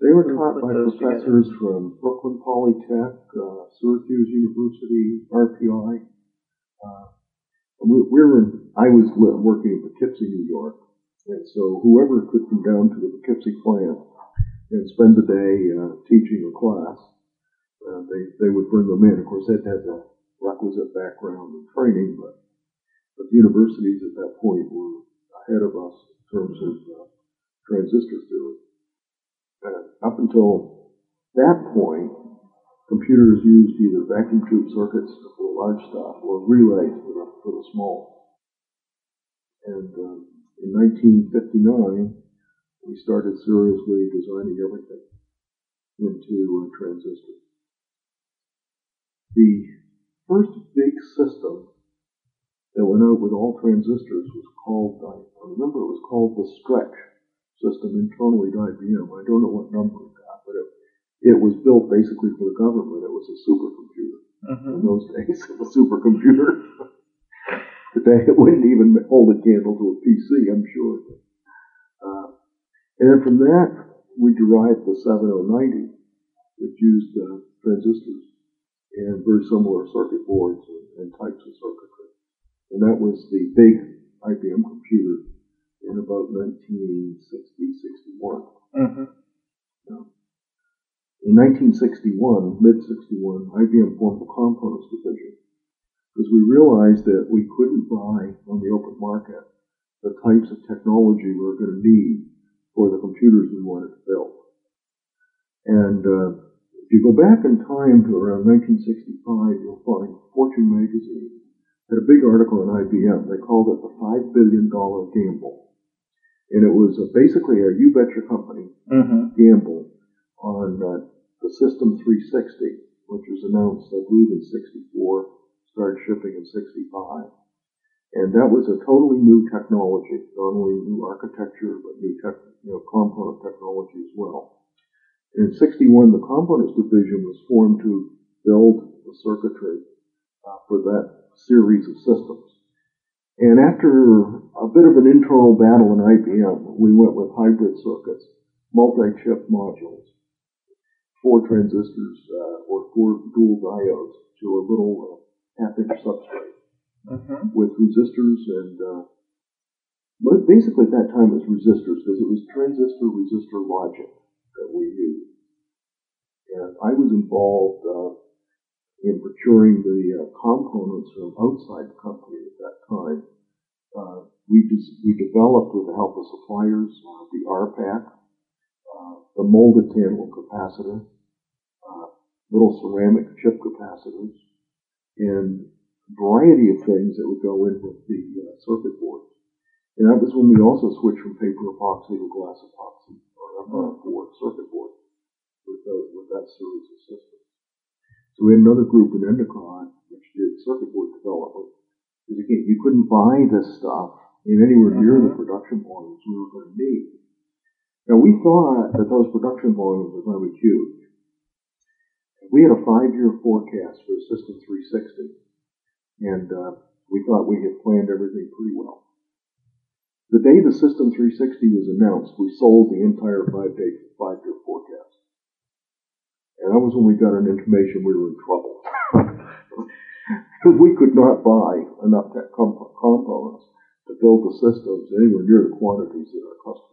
They were taught by professors from Brooklyn Polytech, Syracuse University, RPI. I was working in Poughkeepsie, New York, and so whoever could come down to the Poughkeepsie plant and spend the day teaching a class, they would bring them in. Of course, they'd have the requisite background and training, but the universities at that point were ahead of us in terms of transistor theory. Up until that point, computers used either vacuum tube circuits for the large stuff or relays for the small. And in 1959, we started seriously designing everything into transistors. The first big system that went out with all transistors was called, I remember it was called the Stretch system internally to IBM. I don't know what number it got, but it was built basically for the government. It was a supercomputer. In those days, a supercomputer. Today, it wouldn't even hold a candle to a PC, I'm sure. And then from that, we derived the 7090, which used transistors and very similar circuit boards and types of circuitry. And that was the big IBM computer in about 1960-61. In 1961, mid-61, IBM formed the Components Division because we realized that we couldn't buy on the open market the types of technology we were going to need for the computers we wanted to build. And if you go back in time to around 1965, you'll find Fortune magazine had a big article on IBM. They called it the $5 billion gamble. And it was basically a you betcha company gamble on the System 360, which was announced, I believe, in 64, started shipping in 65. And that was a totally new technology, not only new architecture, but new component technology as well. And in 61, the Components Division was formed to build the circuitry for that series of systems. And after a bit of an internal battle in IBM, we went with hybrid circuits, multi-chip modules, 4 transistors or 4 dual diodes to a little half-inch substrate with resistors and but basically at that time it was resistors because it was transistor-resistor logic that we used. And I was involved in procuring the components from outside the company at that time. We developed, with the help of suppliers, the RPAC, the molded tantalum capacitor, little ceramic chip capacitors, and a variety of things that would go in with the circuit boards. And that was when we also switched from paper epoxy to glass epoxy, or FR4 circuit board with that series of systems. So we had another group in Endicott which did circuit board development. Because again, you couldn't buy this stuff in anywhere near the production volumes we were going to need. Now we thought that those production volumes were going to be huge. We had a 5-year forecast for the System 360, and we thought we had planned everything pretty well. The day the System 360 was announced, we sold the entire 5-year forecast. And that was when we got an intimation we were in trouble. Because we could not buy enough components to build the systems anywhere near the quantities that our customers